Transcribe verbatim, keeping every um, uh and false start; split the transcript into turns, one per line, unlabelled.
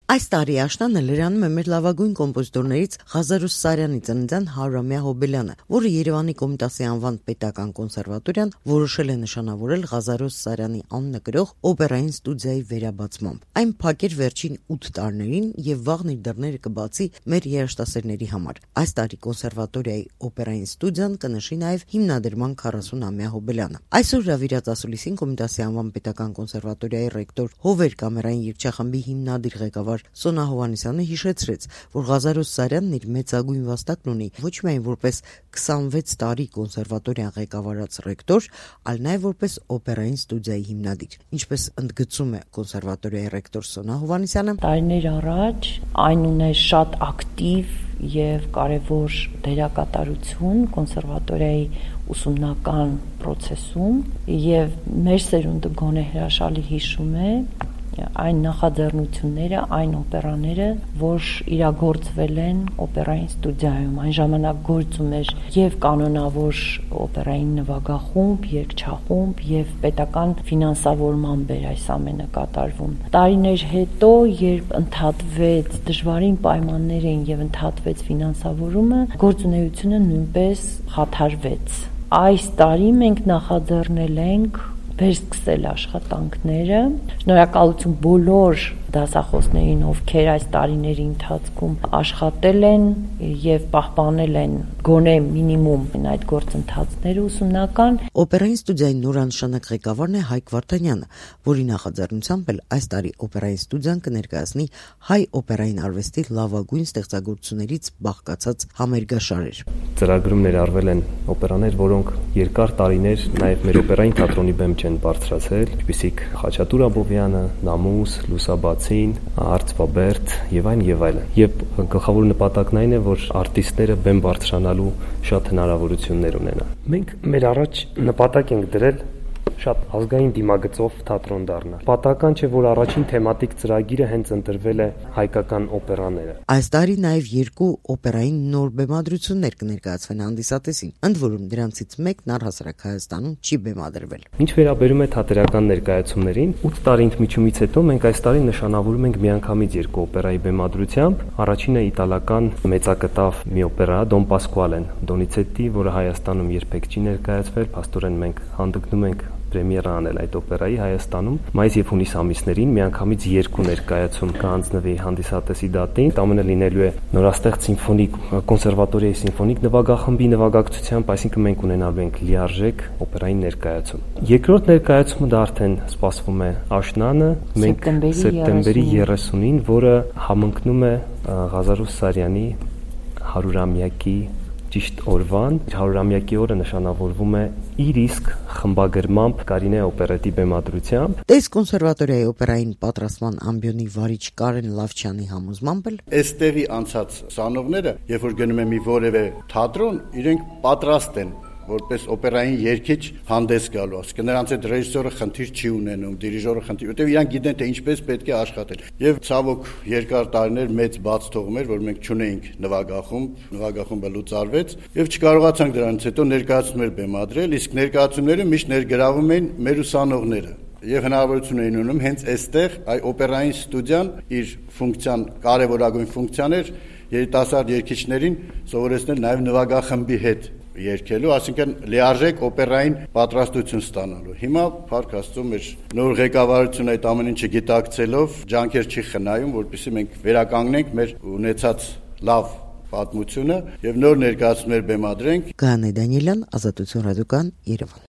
Այս տարի աշնանը լրանում է մեր լավագույն կոմպոզիտորներից Ղազարուս Սարյանի ծննդյան հարյուրամյա հոբելյանը, որը Երևանի Կոմիտասի անվան պետական կոնսերվատորիան որոշել է նշանավորել Ղազարուս Սարյանի անունը կրող օպերային ստուդիայի վերաբացմամբ։ Այն փակեր վերջին ութ տարիներին եւ վաղն իր դռները կբացի մեր երաժշտասերների համար։ Այս տարի կոնսերվատորիայի օպերային ստուդիան կնշի նաեւ հիմնադրման քառասունամյա հոբելյանը։ Այսօր հրավիրած ասուլիսին Կոմիտասի անվան պետական կոնսերվատորիայի ռեկտոր Հովեր կամերային երգչախմբի հիմնադիր ղեկավար Սոնա Հովհաննիսյանը հիշեցրեց, որ Ղազարուս Սարյանն իր մեծագույն վաստակն ունի ոչ միայն որպես քսանվեց տարի կոնսերվատորիան ղեկավարած ռեկտոր, այլ նաև որպես օպերային ստուդիայի հիմնադիր։ Ինչպես ընդգծում է կոնսերվատորիայի ռեկտոր Սոնա Հովհաննիսյանը,
տարիներ առաջ այն ուներ շատ ակտիվ եւ կարեւոր դերակատարություն կոնսերվատորիայի ուսումնական process-ում եւ մեր սերունդը գոնե հրաշալի հիշում է այն նախաձեռնությունները, այն օպերաները, որ իրագործվել են օպերային ստուդիայում։ Այն ժամանակ գործում էր եւ կանոնավոր օպերային նվագախումբ, երգչախումբ եւ պետական ֆինանսավորմամբ էր այս ամենը կատարվում։ Տարիներ հետո, երբ ընդհատվեց դժվարին պայմաններ էին եւ ընդհատվեց ֆինանսավորումը, գործունեությունը նույնպես խաթարվեց։ Այս տարի մենք նախաձեռնել ենք վերսկսել աշխատանքները։ Շնորհակալություն բոլոր դասախոսներին, ովքեր այս տարիների ընթացքում աշխատել են եւ պահպանել են գոնե մինիմում այդ գործընթացները ուսումնական։
Օպերային ստուդիայի նորանշանակ ղեկավարն է Հայկ Վարդանյանը, որի նախաձեռնությամբ էլ այս տարի օպերային ստուդիան կներկայացնի հայ օպերային արվեստի լավագույն ստեղծագործություններից բաղկացած համերգաշարեր։
Ծրագրում ներառվել են օպերաներ, որոնք երկար տարիներ նաեւ մեր օպերային թատրոնի բեմ չեն բարձրացել, ինչպիսիք Խաչատուր Աբովյանը, Նամուս, Լուսաբացին, Արծվաբերդ եւ այն եւ այլն։ Եվ գլխավոր նպատակն այն է, որ արտիստները բեմ բարձրանալու շատ հնարավորություններ ունենան։ Մենք մեր առաջ նպատակ ենք դրել շատ ազգային դիմագծով թատրոն դառնա։ Պատահական չէ, որ առաջին թեմատիկ ծրագիրը հենց ընտրվել է հայկական օպերաները։
Այս տարի նաև երկու օպերային նոր բեմադրություններ կներկայացվեն հանդիսատեսին, ընդ որում դրանցից մեկն առհասարակ Հայաստանում չի բեմադրվել։
Ինչ վերաբերում է թատերական ներկայացումներին, ութ տարի ընդմիջումից հետո մենք այս տարի նշանավորում ենք միանգամից երկու օպերայի բեմադրությամբ։ Առաջինը իտալական մեծակտավ մի օպերա Դոն Պասկուալեն Դոնիցետտի, որը Հայաստանում երբեք չի ներկայացվել, փաստորեն մենք հանդգնում ենք պրեմիերա անել այդ օպերայի Հայաստանում մայիս եւ հունիս ամիսներին միանգամից երկու ներկայացում կհանձնվի հանդիսատեսի դատին։ Ամենը լինելու է նորաստեղծ սիմֆոնիկ կոնսերվատորիայի սիմֆոնիկ նվագախմբի նվագակցությամբ, այսինքն մենք ունենալու ենք լիարժեք օպերային ներկայացում։ Երկրորդ ներկայացումը դա արդեն սպասվում է աշնանը, մենք սեպտեմբերի երեսունին, որը համընկնում է Ղազարուս Սարյանի հարյուրամյակի ճիշտ օրվան։ հարյուրամյակի օրը նշանավորվում է իր իսկ խմբագրմամբ Կարինե օպերետի բեմադրությամբ։
Տես կոնսերվատորիայի օպերային պատրաստման ամբիոնի վարիչ Կարեն Լավչյանի համոզմամբ էլ
այստեղի անցած ուսանողները, երբ որ գնում են մի որևէ թատրոն, իրենք պատրաստ են որպես օպերային երգիչ հանդես գալու, ասկա նրանց այդ ռեժիսորը խնդիր չի ունենում, դիրիժորը խնդիր, որտեղ իրանք գիտեն թե ինչպես պետք է աշխատել։ Եվ ցավոք երկար տարիներ մեծ բաց թողում էր, որ մենք չունեինք նվագախումբ, նվագախումբը լուծարվեց եւ չկարողացանք դրանից հետո ներկայացումներ բեմադրել, իսկ ներկայացումները միշտ ներգրավում էին մեր ուսանողները։ Եվ հնարավորություն էին ունում հենց այստեղ այ օպերային ստուդիան իր ֆունկցիան, կարևորագույն ֆունկցիան էր երիտասարդ երգիչներին սովորեցնել նաեւ նվագախմբի հետ երգելու, այսինքն լիարժեք օպերային պատրաստություն ստանալու։ Հիմա փառք Աստծո մեր նոր ղեկավարությունը այդ ամեն ինչը գիտակցելով ջանքեր չի խնայում, որպեսզի մենք վերականգնենք մեր ունեցած լավ պատմությունը եւ նոր ներկայացումներ բեմադրենք։
Գաներ Դանիելյան, Ազատություն ռադիոկան, Երևան։